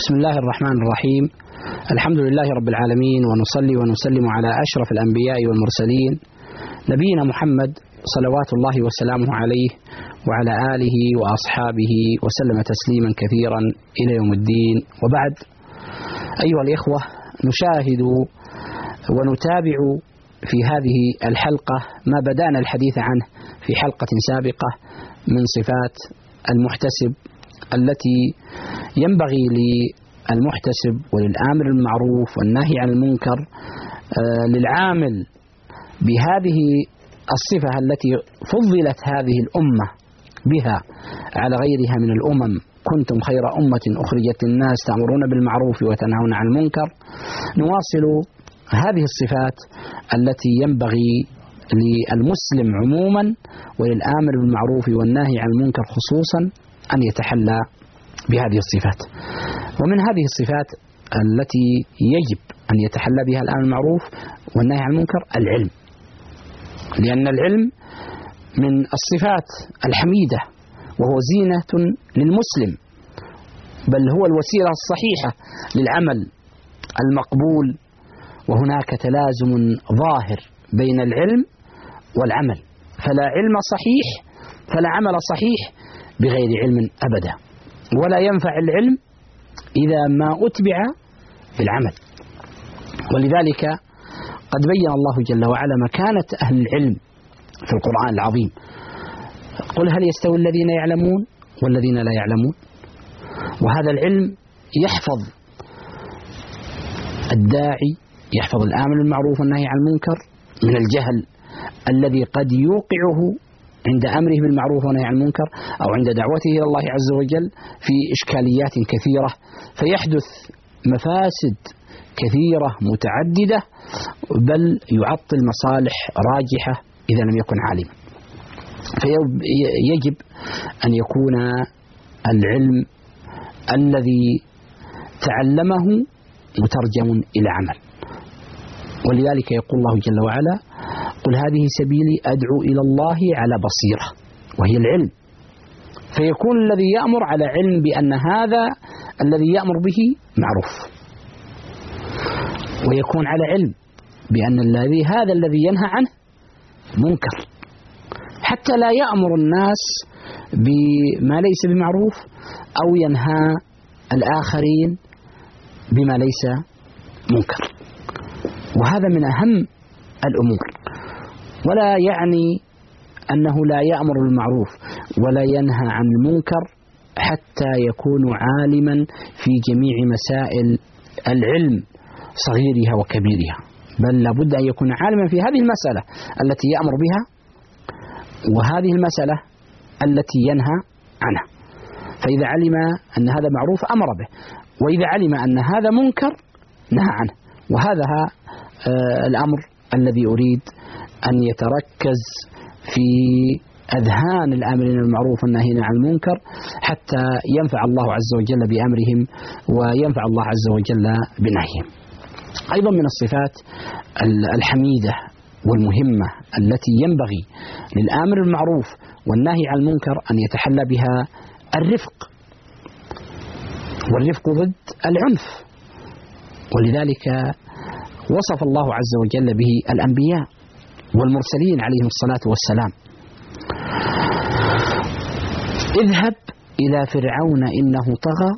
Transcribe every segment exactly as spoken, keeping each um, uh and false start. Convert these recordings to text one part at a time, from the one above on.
بسم الله الرحمن الرحيم. الحمد لله رب العالمين، ونصلي ونسلم على أشرف الأنبياء والمرسلين نبينا محمد صلوات الله وسلامه عليه وعلى آله وأصحابه وسلم تسليما كثيرا إلى يوم الدين. وبعد، أيها الإخوة، نشاهد ونتابع في هذه الحلقة ما بدأنا الحديث عنه في حلقة سابقة من صفات المحتسب التي ينبغي للمحتسب وللآمر بالمعروف والنهي عن المنكر للعامل بهذه الصفة التي فضلت هذه الأمة بها على غيرها من الأمم: كنتم خير أمة أخرجت للناس تأمرون بالمعروف وتنهون عن المنكر. نواصل هذه الصفات التي ينبغي للمسلم عموما وللآمر بالمعروف والنهي عن المنكر خصوصا أن يتحلى بهذه الصفات. ومن هذه الصفات التي يجب أن يتحلى بها الآمر بالمعروف والنهي عن المنكر العلم، لأن العلم من الصفات الحميدة وهو زينة للمسلم، بل هو الوسيلة الصحيحة للعمل المقبول. وهناك تلازم ظاهر بين العلم والعمل، فلا علم صحيح فلا عمل صحيح بغير علم أبدا، ولا ينفع العلم إذا ما أتبع بالعمل. ولذلك قد بين الله جل وعلا مكانة أهل العلم في القرآن العظيم: قل هل يستوي الذين يعلمون والذين لا يعلمون. وهذا العلم يحفظ الداعي، يحفظ الآمر بالمعروف والنهي عن المنكر من الجهل الذي قد يوقعه عند أمره بالمعروف والنهي عن المنكر أو عند دعوته إلى الله عز وجل في إشكاليات كثيرة، فيحدث مفاسد كثيرة متعددة، بل يعطل مصالح راجحة إذا لم يكن عالما. فيجب أن يكون العلم الذي تعلمه مترجم إلى عمل. ولذلك يقول الله جل وعلا: قل هذه سبيلي أدعو إلى الله على بصيرة، وهي العلم. فيكون الذي يأمر على علم بأن هذا الذي يأمر به معروف، ويكون على علم بأن الذي هذا الذي ينهى عنه منكر، حتى لا يأمر الناس بما ليس بمعروف أو ينهى الآخرين بما ليس منكر. وهذا من أهم الأمور، ولا يعني أنه لا يأمر بالمعروف ولا ينهى عن المنكر حتى يكون عالما في جميع مسائل العلم صغيرها وكبيرها، بل لابد أن يكون عالما في هذه المسألة التي يأمر بها وهذه المسألة التي ينهى عنها. فإذا علم أن هذا معروف أمر به، وإذا علم أن هذا منكر نهى عنه. وهذا آه الأمر الذي أريد أن يتركز في أذهان الآمرين بالمعروف والناهين عن المنكر، حتى ينفع الله عز وجل بأمرهم وينفع الله عز وجل بنهيهم. أيضا من الصفات الحميدة والمهمة التي ينبغي للآمر بالمعروف والنهي عن المنكر أن يتحلى بها الرفق، والرفق ضد العنف. ولذلك وصف الله عز وجل به الأنبياء والمرسلين عليهم الصلاة والسلام: اذهب إلى فرعون إنه طغى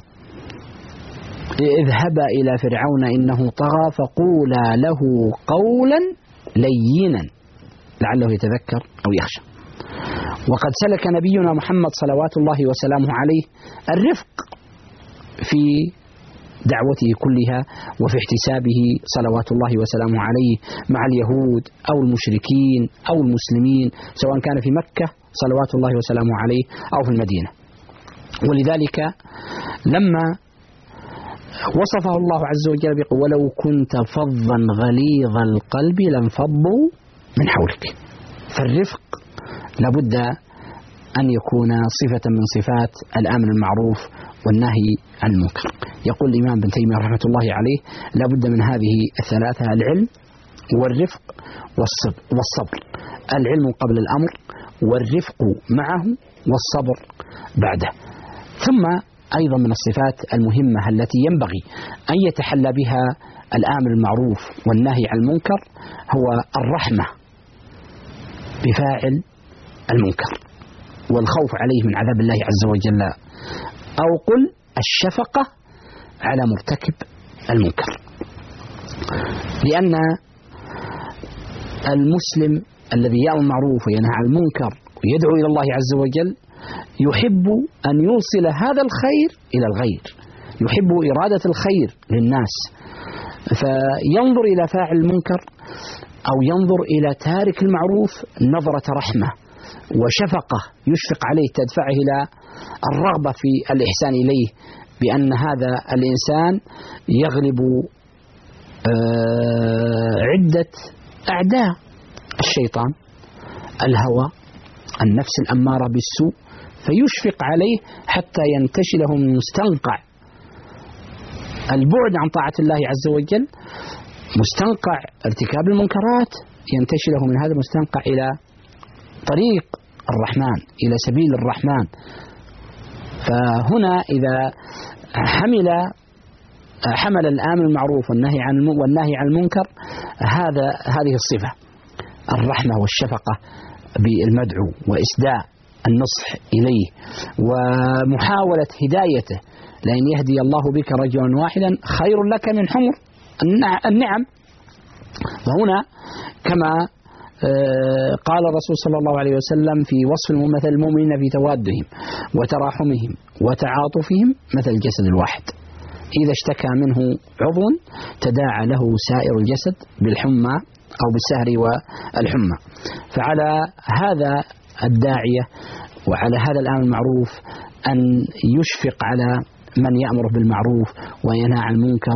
اذهبا إلى فرعون إنه طغى فقولا له قولا لينا لعله يتذكر أو يخشى. وقد سلك نبينا محمد صلوات الله وسلامه عليه الرفق في دعوته كلها وفي احتسابه صلوات الله وسلامه عليه مع اليهود أو المشركين أو المسلمين، سواء كان في مكة صلوات الله وسلامه عليه أو في المدينة. ولذلك لما وصفه الله عز وجل بقول: ولو كنت فظا غليظ القلب لانفضوا من حولك. فالرفق لابد أن يكون صفة من صفات الأمر بالمعروف والنهي عن المنكر. يقول الإمام ابن تيمية رحمة الله عليه: لابد من هذه الثلاثة: العلم والرفق والصبر. العلم قبل الأمر، والرفق معه، والصبر بعده. ثم أيضا من الصفات المهمة التي ينبغي أن يتحلى بها الآمر بالمعروف والنهي عن المنكر هو الرحمة بفاعل المنكر والخوف عليه من عذاب الله عز وجل، أو قل الشفقة على مرتكب المنكر. لأن المسلم الذي يأمر بالمعروف وينهى عن المنكر ويدعو إلى الله عز وجل يحب أن يوصل هذا الخير إلى الغير، يحب إرادة الخير للناس، فينظر إلى فاعل المنكر أو ينظر إلى تارك المعروف نظرة رحمة وشفقة يشفق عليه تدفعه إلى الرغبة في الإحسان إليه، بأن هذا الإنسان يغلب عدة أعداء: الشيطان، الهوى، النفس الأمارة بالسوء، فيشفق عليه حتى ينتشله من مستنقع البعد عن طاعة الله عز وجل، مستنقع ارتكاب المنكرات، ينتشله من هذا المستنقع إلى طريق الرحمن، إلى سبيل الرحمن. فهنا إذا حمل حمل الآمر بالمعروف والنهي عن والنهي عن المنكر هذا هذه الصفة الرحمة والشفقة بالمدعو وإسداء النصح إليه ومحاولة هدايته، لأن يهدي الله بك رجلا واحدا خير لك من حمر النعم. وهنا كما قال الرسول صلى الله عليه وسلم في وصف مثل المؤمنين في توادهم وتراحمهم وتعاطفهم مثل الجسد الواحد، إذا اشتكى منه عضو تداعى له سائر الجسد بالحمى أو بالسهر والحمى. فعلى هذا الداعية وعلى هذا الأمر المعروف أن يشفق على من يأمر بالمعروف وينهى عن المنكر،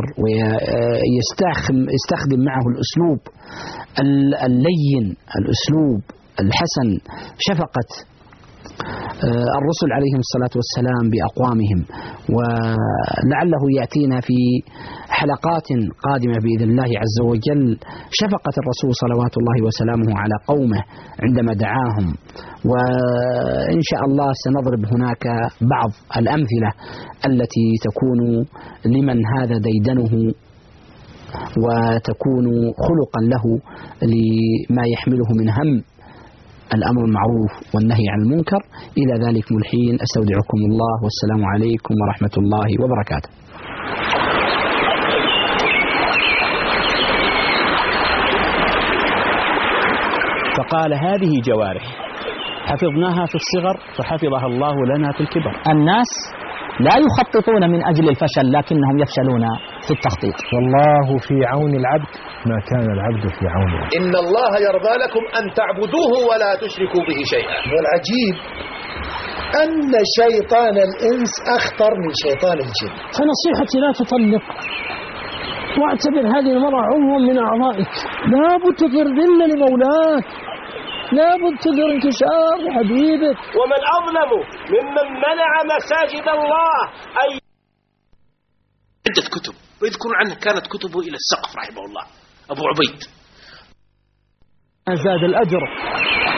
ويستخدم معه الأسلوب اللين، الأسلوب الحسن، شفقة الرسل عليهم الصلاة والسلام بأقوامهم. ولعله يأتينا في حلقات قادمة بإذن الله عز وجل شفقة الرسول صلوات الله وسلامه على قومه عندما دعاهم، وإن شاء الله سنضرب هناك بعض الأمثلة التي تكون لمن هذا ديدنه وتكون خلقا له لما يحمله من هم الأمر المعروف والنهي عن المنكر. إلى ذلك الحين أستودعكم الله، والسلام عليكم ورحمة الله وبركاته. فقال: هذه جوارح حفظناها في الصغر فحفظها الله لنا في الكبر. الناس لا يخططون من أجل الفشل لكنهم يفشلون في التخطيط. والله في عون العبد ما كان العبد في عونه. إن الله يرضى لكم أن تعبدوه ولا تشركوا به شيئا. والعجيب أن شيطان الإنس أخطر من شيطان الجن. فنصيحتي لا تطلق، واعتبر هذه المرأة عضوا من أعضائك، لا بد تذل لمولاك، لا بد تذر انكسار حبيبك. ومن أظلم ممن منع مساجد الله أي عدة كتب ويذكر عنه كانت كتبه إلى السقف رحمه الله أبو عبيد. زاد الأجر